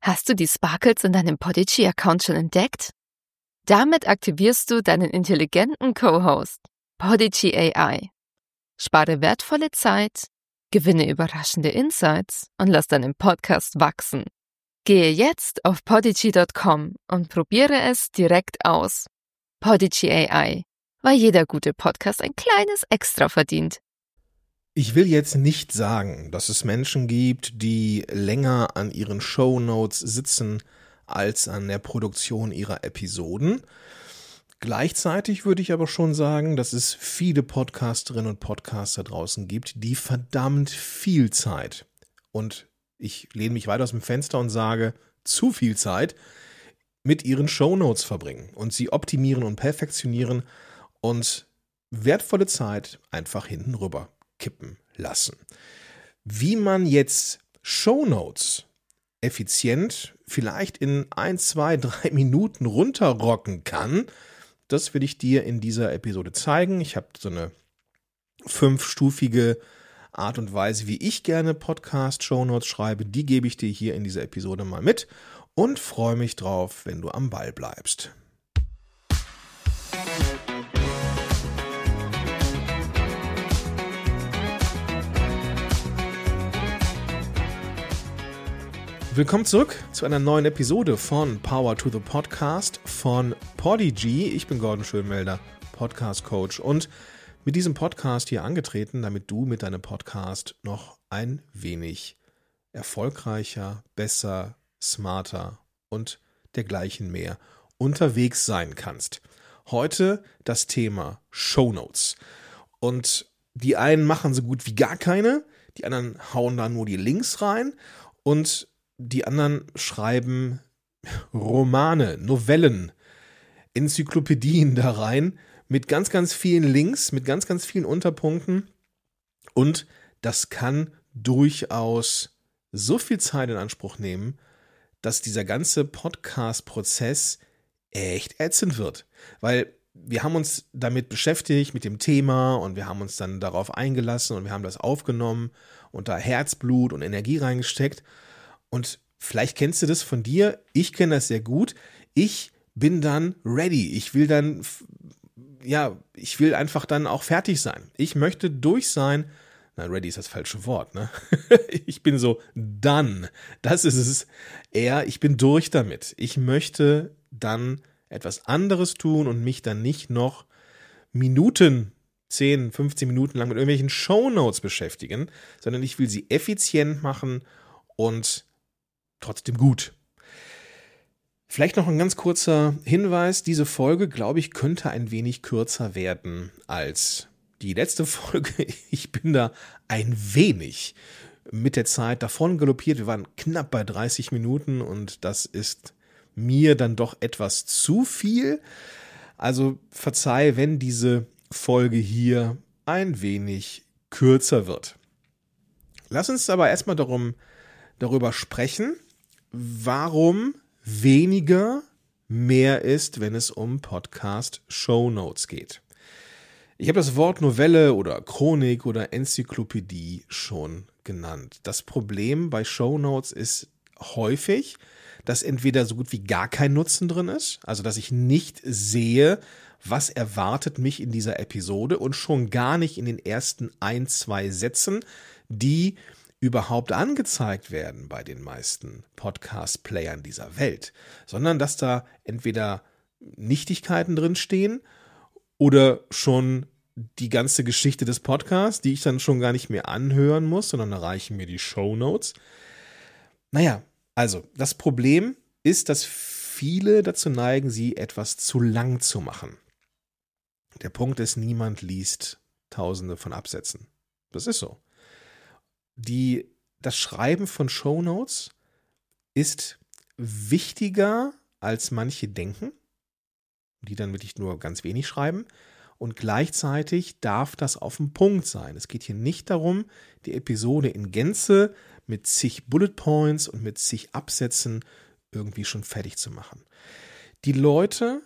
Hast du die Sparkles in deinem Podigy-Account schon entdeckt? Damit aktivierst du deinen intelligenten Co-Host, Podigy AI. Spare wertvolle Zeit, gewinne überraschende Insights und lass deinen Podcast wachsen. Gehe jetzt auf podigy.com und probiere es direkt aus. Podigy AI, weil jeder gute Podcast ein kleines Extra verdient. Ich will jetzt nicht sagen, dass es Menschen gibt, die länger an ihren Shownotes sitzen als an der Produktion ihrer Episoden. Gleichzeitig würde ich aber schon sagen, dass es viele Podcasterinnen und Podcaster draußen gibt, die verdammt viel Zeit, und ich lehne mich weit aus dem Fenster und sage, zu viel Zeit, mit ihren Shownotes verbringen und sie optimieren und perfektionieren und wertvolle Zeit einfach hinten rüber kippen lassen. Wie man jetzt Shownotes effizient vielleicht in 1, 2, 3 Minuten runterrocken kann, das will ich dir in dieser Episode zeigen. Ich habe so eine 5-stufige Art und Weise, wie ich gerne Podcast-Shownotes schreibe. Die gebe ich dir hier in dieser Episode mal mit und freue mich drauf, wenn du am Ball bleibst. Willkommen zurück zu einer neuen Episode von Power to the Podcast von Podigy. Ich bin Gordon Schönmelder, Podcast Coach, und mit diesem Podcast hier angetreten, damit du mit deinem Podcast noch ein wenig erfolgreicher, besser, smarter und dergleichen mehr unterwegs sein kannst. Heute das Thema Shownotes. Und die einen machen so gut wie gar keine, die anderen hauen da nur die Links rein und die anderen schreiben Romane, Novellen, Enzyklopädien da rein mit ganz, ganz vielen Links, mit ganz, ganz vielen Unterpunkten. Und das kann durchaus so viel Zeit in Anspruch nehmen, dass dieser ganze Podcast-Prozess echt ätzend wird. Weil wir haben uns damit beschäftigt, mit dem Thema, und wir haben uns dann darauf eingelassen und wir haben das aufgenommen und da Herzblut und Energie reingesteckt. Und vielleicht kennst du das von dir, ich kenne das sehr gut. Ich bin dann ready. Ich will einfach dann auch fertig sein. Ich möchte durch sein. Nein, ready ist das falsche Wort, ne? Ich bin so done. Das ist es eher. Ich bin durch damit. Ich möchte dann etwas anderes tun und mich dann nicht noch Minuten, 10, 15 Minuten lang mit irgendwelchen Shownotes beschäftigen, sondern ich will sie effizient machen und trotzdem gut. Vielleicht noch ein ganz kurzer Hinweis. Diese Folge, glaube ich, könnte ein wenig kürzer werden als die letzte Folge. Ich bin da ein wenig mit der Zeit davon galoppiert. Wir waren knapp bei 30 Minuten und das ist mir dann doch etwas zu viel. Also verzeih, wenn diese Folge hier ein wenig kürzer wird. Lass uns aber erstmal darüber sprechen, warum weniger mehr ist, wenn es um Podcast-Shownotes geht. Ich habe das Wort Novelle oder Chronik oder Enzyklopädie schon genannt. Das Problem bei Shownotes ist häufig, dass entweder so gut wie gar kein Nutzen drin ist, also dass ich nicht sehe, was erwartet mich in dieser Episode, und schon gar nicht in den ersten 1, 2 Sätzen, die überhaupt angezeigt werden bei den meisten Podcast-Playern dieser Welt, sondern dass da entweder Nichtigkeiten drin stehen oder schon die ganze Geschichte des Podcasts, die ich dann schon gar nicht mehr anhören muss, sondern da reichen mir die Shownotes. Naja, also das Problem ist, dass viele dazu neigen, sie etwas zu lang zu machen. Der Punkt ist, niemand liest Tausende von Absätzen. Das ist so. Das Schreiben von Shownotes ist wichtiger, als manche denken, die dann wirklich nur ganz wenig schreiben. Und gleichzeitig darf das auf den Punkt sein. Es geht hier nicht darum, die Episode in Gänze mit zig Bullet Points und mit zig Absätzen irgendwie schon fertig zu machen. Die Leute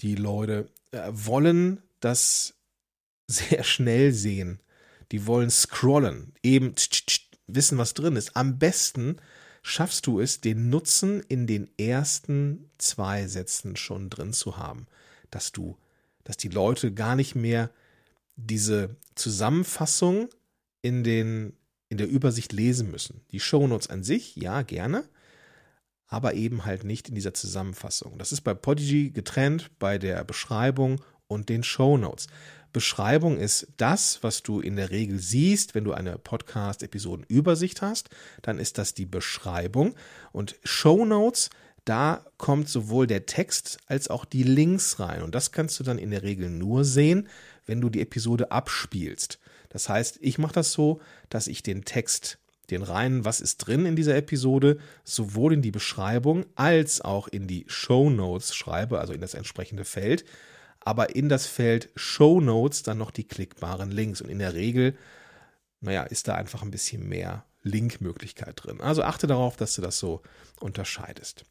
wollen das sehr schnell sehen. Die wollen scrollen, eben wissen, was drin ist. Am besten schaffst du es, den Nutzen in den ersten 2 Sätzen schon drin zu haben, dass die Leute gar nicht mehr diese Zusammenfassung in der Übersicht lesen müssen. Die Shownotes an sich, ja, gerne, aber eben halt nicht in dieser Zusammenfassung. Das ist bei Podigy getrennt bei der Beschreibung und den Shownotes. Beschreibung ist das, was du in der Regel siehst, wenn du eine Podcast-Episodenübersicht hast, dann ist das die Beschreibung. Und Shownotes, da kommt sowohl der Text als auch die Links rein. Und das kannst du dann in der Regel nur sehen, wenn du die Episode abspielst. Das heißt, ich mache das so, dass ich den Text, den reinen, was ist drin in dieser Episode, sowohl in die Beschreibung als auch in die Shownotes schreibe, also in das entsprechende Feld, aber in das Feld Shownotes dann noch die klickbaren Links. Und in der Regel, ist da einfach ein bisschen mehr Linkmöglichkeit drin. Also achte darauf, dass du das so unterscheidest.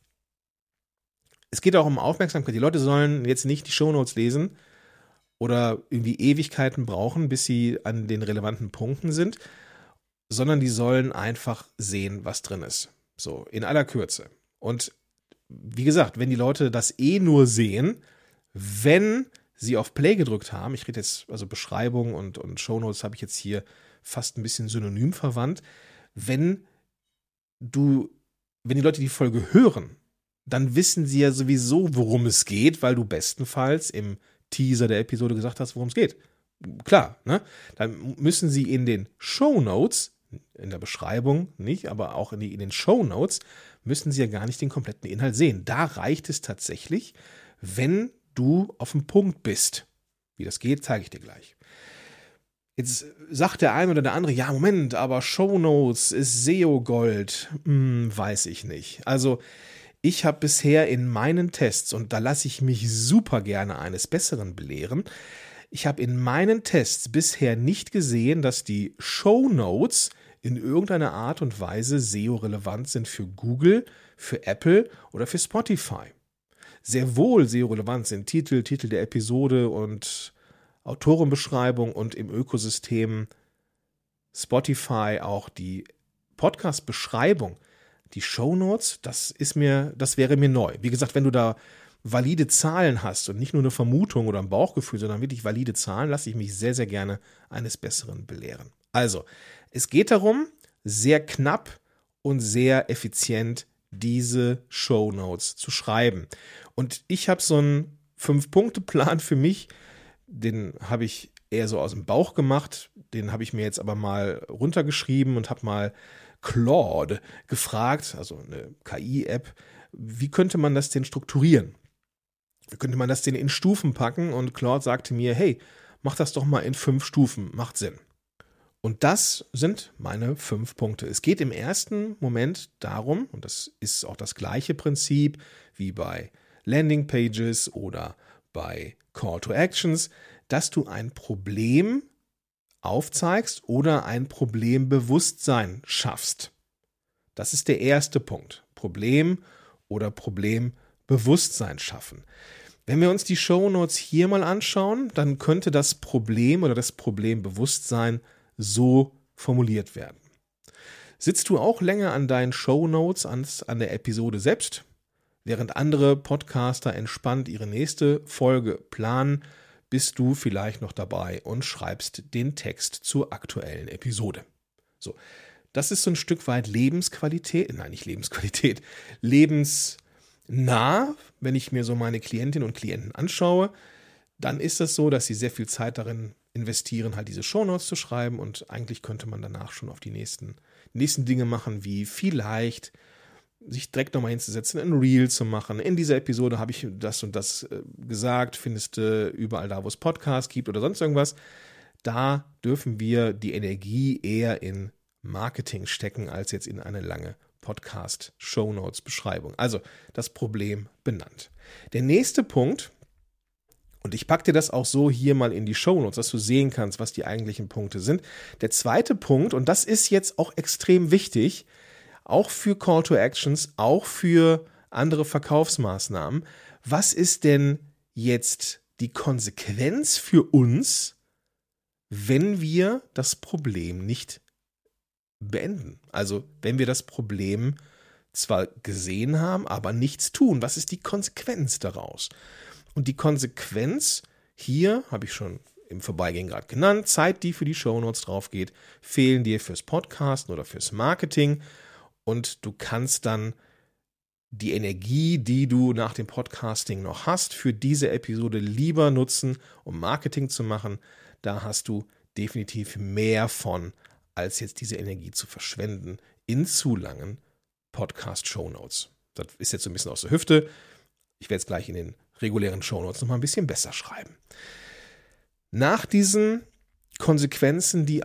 Es geht auch um Aufmerksamkeit. Die Leute sollen jetzt nicht die Shownotes lesen oder irgendwie Ewigkeiten brauchen, bis sie an den relevanten Punkten sind, sondern die sollen einfach sehen, was drin ist. So, in aller Kürze. Und wie gesagt, wenn die Leute das nur sehen, wenn sie auf Play gedrückt haben, ich rede jetzt, also Beschreibung und Shownotes habe ich jetzt hier fast ein bisschen synonym verwandt, wenn die Leute die Folge hören, dann wissen sie ja sowieso, worum es geht, weil du bestenfalls im Teaser der Episode gesagt hast, worum es geht. Klar, ne? Dann müssen sie in den Shownotes, in der Beschreibung nicht, aber auch in den Shownotes, müssen sie ja gar nicht den kompletten Inhalt sehen. Da reicht es tatsächlich, wenn du auf dem Punkt bist. Wie das geht, zeige ich dir gleich. Jetzt sagt der eine oder der andere, ja, Moment, aber Shownotes ist SEO-Gold. Weiß ich nicht. Also, ich habe bisher in meinen Tests, und da lasse ich mich super gerne eines Besseren belehren, ich habe in meinen Tests bisher nicht gesehen, dass die Shownotes in irgendeiner Art und Weise SEO-relevant sind für Google, für Apple oder für Spotify. Sehr wohl SEO-relevant sind Titel der Episode und Autorenbeschreibung und im Ökosystem Spotify auch die Podcast-Beschreibung. Die Shownotes, das wäre mir neu. Wie gesagt, wenn du da valide Zahlen hast und nicht nur eine Vermutung oder ein Bauchgefühl, sondern wirklich valide Zahlen, lasse ich mich sehr, sehr gerne eines Besseren belehren. Also, es geht darum, sehr knapp und sehr effizient diese Shownotes zu schreiben. Und ich habe so einen 5-Punkte-Plan für mich, den habe ich eher so aus dem Bauch gemacht, den habe ich mir jetzt aber mal runtergeschrieben und habe mal Claude gefragt, also eine KI-App, wie könnte man das denn strukturieren? Wie könnte man das denn in Stufen packen? Und Claude sagte mir, hey, mach das doch mal in 5 Stufen, macht Sinn. Und das sind meine 5 Punkte. Es geht im ersten Moment darum, und das ist auch das gleiche Prinzip wie bei Landingpages oder bei Call to Actions, dass du ein Problem aufzeigst oder ein Problembewusstsein schaffst. Das ist der erste Punkt. Problem oder Problembewusstsein schaffen. Wenn wir uns die Shownotes hier mal anschauen, dann könnte das Problem oder das Problembewusstsein so formuliert werden. Sitzt du auch länger an deinen Shownotes als an der Episode selbst? Während andere Podcaster entspannt ihre nächste Folge planen, bist du vielleicht noch dabei und schreibst den Text zur aktuellen Episode. So, das ist so ein Stück weit Lebensqualität, nein, nicht Lebensqualität, lebensnah, wenn ich mir so meine Klientinnen und Klienten anschaue, dann ist das so, dass sie sehr viel Zeit darin investieren, halt diese Shownotes zu schreiben und eigentlich könnte man danach schon auf die nächsten Dinge machen, wie vielleicht sich direkt nochmal hinzusetzen, ein Reel zu machen. In dieser Episode habe ich das und das gesagt, findest du überall da, wo es Podcasts gibt oder sonst irgendwas. Da dürfen wir die Energie eher in Marketing stecken, als jetzt in eine lange Podcast-Shownotes-Beschreibung. Also das Problem benannt. Der nächste Punkt, und ich packe dir das auch so hier mal in die Shownotes, dass du sehen kannst, was die eigentlichen Punkte sind. Der zweite Punkt, und das ist jetzt auch extrem wichtig, auch für Call to Actions, auch für andere Verkaufsmaßnahmen. Was ist denn jetzt die Konsequenz für uns, wenn wir das Problem nicht beenden? Also wenn wir das Problem zwar gesehen haben, aber nichts tun. Was ist die Konsequenz daraus? Und die Konsequenz hier, habe ich schon im Vorbeigehen gerade genannt, Zeit, die für die Shownotes drauf geht, fehlen dir fürs Podcasten oder fürs Marketing und du kannst dann die Energie, die du nach dem Podcasting noch hast, für diese Episode lieber nutzen, um Marketing zu machen. Da hast du definitiv mehr von, als jetzt diese Energie zu verschwenden in zu langen Podcast-Shownotes. Das ist jetzt so ein bisschen aus der Hüfte. Ich werde es gleich in den regulären Shownotes nochmal ein bisschen besser schreiben. Nach diesen Konsequenzen, die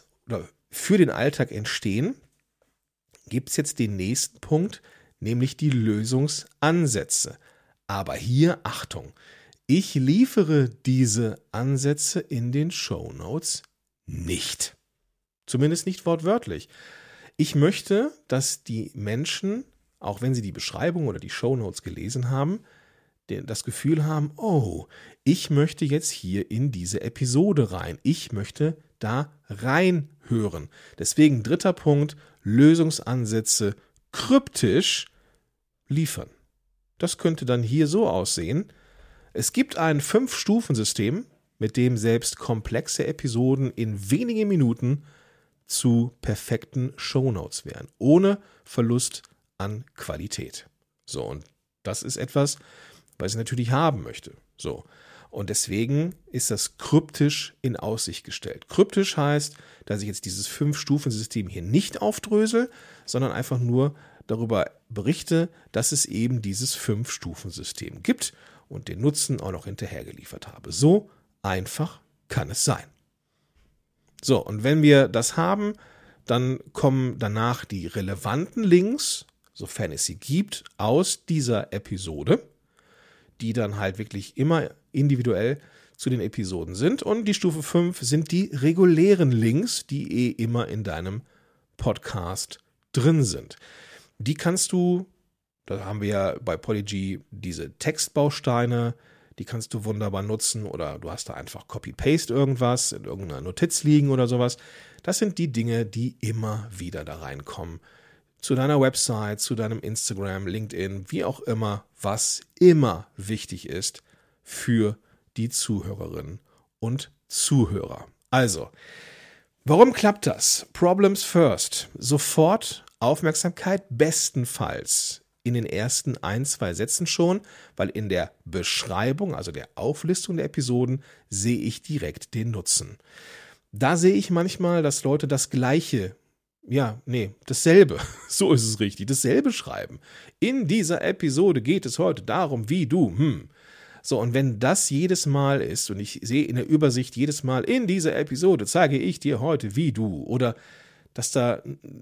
für den Alltag entstehen, gibt es jetzt den nächsten Punkt, nämlich die Lösungsansätze. Aber hier, Achtung, ich liefere diese Ansätze in den Shownotes nicht. Zumindest nicht wortwörtlich. Ich möchte, dass die Menschen, auch wenn sie die Beschreibung oder die Shownotes gelesen haben, das Gefühl haben, oh, ich möchte jetzt hier in diese Episode rein. Ich möchte da reinhören. Deswegen 3. Punkt, Lösungsansätze kryptisch liefern. Das könnte dann hier so aussehen. Es gibt ein 5-Stufen-System, mit dem selbst komplexe Episoden in wenigen Minuten zu perfekten Shownotes werden, ohne Verlust an Qualität. So, und das ist etwas, was ich natürlich haben möchte. So, und deswegen ist das kryptisch in Aussicht gestellt. Kryptisch heißt, dass ich jetzt dieses 5-Stufen-System hier nicht aufdrösel, sondern einfach nur darüber berichte, dass es eben dieses 5-Stufen-System gibt und den Nutzen auch noch hinterher geliefert habe. So einfach kann es sein. So, und wenn wir das haben, dann kommen danach die relevanten Links, sofern es sie gibt, aus dieser Episode, die dann halt wirklich immer individuell zu den Episoden sind. Und die Stufe 5 sind die regulären Links, die immer in deinem Podcast drin sind. Die kannst du, da haben wir ja bei Podigy diese Textbausteine, die kannst du wunderbar nutzen oder du hast da einfach Copy-Paste irgendwas in irgendeiner Notiz liegen oder sowas. Das sind die Dinge, die immer wieder da reinkommen. Zu deiner Website, zu deinem Instagram, LinkedIn, wie auch immer, was immer wichtig ist für die Zuhörerinnen und Zuhörer. Also, warum klappt das? Problems first. Sofort Aufmerksamkeit, bestenfalls in den ersten 1-2 Sätzen schon, weil in der Beschreibung, also der Auflistung der Episoden, sehe ich direkt den Nutzen. Da sehe ich manchmal, dass Leute das Gleiche, dasselbe, so ist es richtig, dasselbe schreiben. In dieser Episode geht es heute darum, wie du, So, und wenn das jedes Mal ist und ich sehe in der Übersicht jedes Mal, in dieser Episode zeige ich dir heute, wie du, oder dass da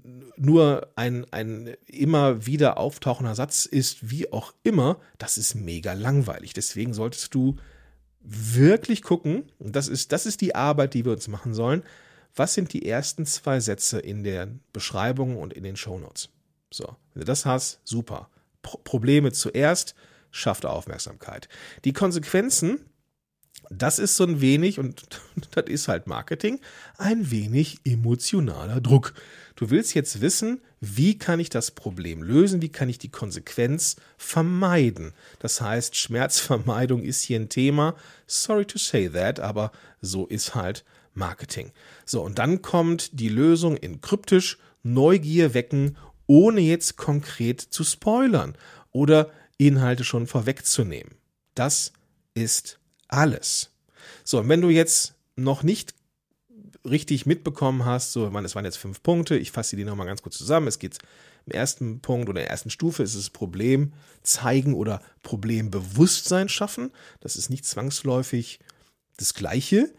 nur ein immer wieder auftauchender Satz ist, wie auch immer, das ist mega langweilig. Deswegen solltest du wirklich gucken, und das ist die Arbeit, die wir uns machen sollen, was sind die ersten 2 Sätze in der Beschreibung und in den Shownotes. So, wenn du das hast, super. Probleme zuerst, schafft Aufmerksamkeit. Die Konsequenzen, das ist so ein wenig, und das ist halt Marketing, ein wenig emotionaler Druck. Du willst jetzt wissen, wie kann ich das Problem lösen, wie kann ich die Konsequenz vermeiden. Das heißt, Schmerzvermeidung ist hier ein Thema. Sorry to say that, aber so ist halt Marketing. So, und dann kommt die Lösung in kryptisch, Neugier wecken, ohne jetzt konkret zu spoilern oder Inhalte schon vorwegzunehmen. Das ist alles. So, und wenn du jetzt noch nicht richtig mitbekommen hast, es waren jetzt 5 Punkte, ich fasse die nochmal ganz kurz zusammen. Es geht im ersten Punkt oder in der ersten Stufe ist es Problem zeigen oder Problembewusstsein schaffen. Das ist nicht zwangsläufig das Gleiche.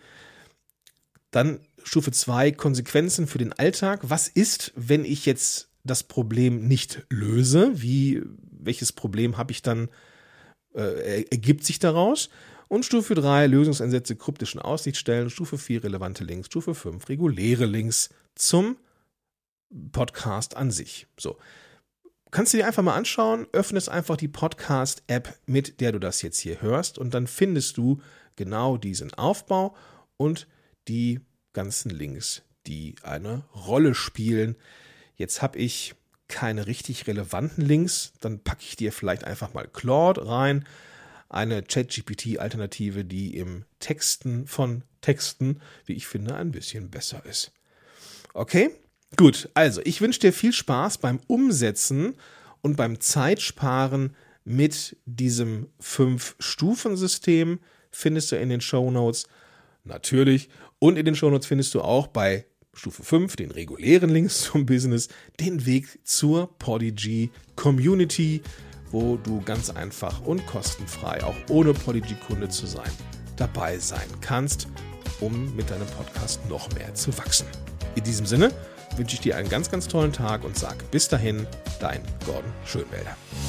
Dann Stufe 2, Konsequenzen für den Alltag. Was ist, wenn ich jetzt das Problem nicht löse? Welches Problem habe ich dann, ergibt sich daraus? Und Stufe 3, Lösungsansätze kryptischen Aussicht stellen. Stufe 4, relevante Links. Stufe 5, reguläre Links zum Podcast an sich. So. Kannst du dir einfach mal anschauen, öffnest einfach die Podcast-App, mit der du das jetzt hier hörst, und dann findest du genau diesen Aufbau und die ganzen Links, die eine Rolle spielen. Jetzt habe ich keine richtig relevanten Links, dann packe ich dir vielleicht einfach mal Claude rein, eine ChatGPT-Alternative, die im Texten von Texten, wie ich finde, ein bisschen besser ist. Okay? Gut, also ich wünsche dir viel Spaß beim Umsetzen und beim Zeitsparen mit diesem 5-Stufen-System. Findest du in den Shownotes natürlich. Und in den Shownotes findest du auch bei Stufe 5, den regulären Links zum Business, den Weg zur Podigy Community, wo du ganz einfach und kostenfrei, auch ohne Podigy-Kunde zu sein, dabei sein kannst, um mit deinem Podcast noch mehr zu wachsen. In diesem Sinne wünsche ich dir einen ganz, ganz tollen Tag und sage bis dahin, dein Gordon Schönwälder.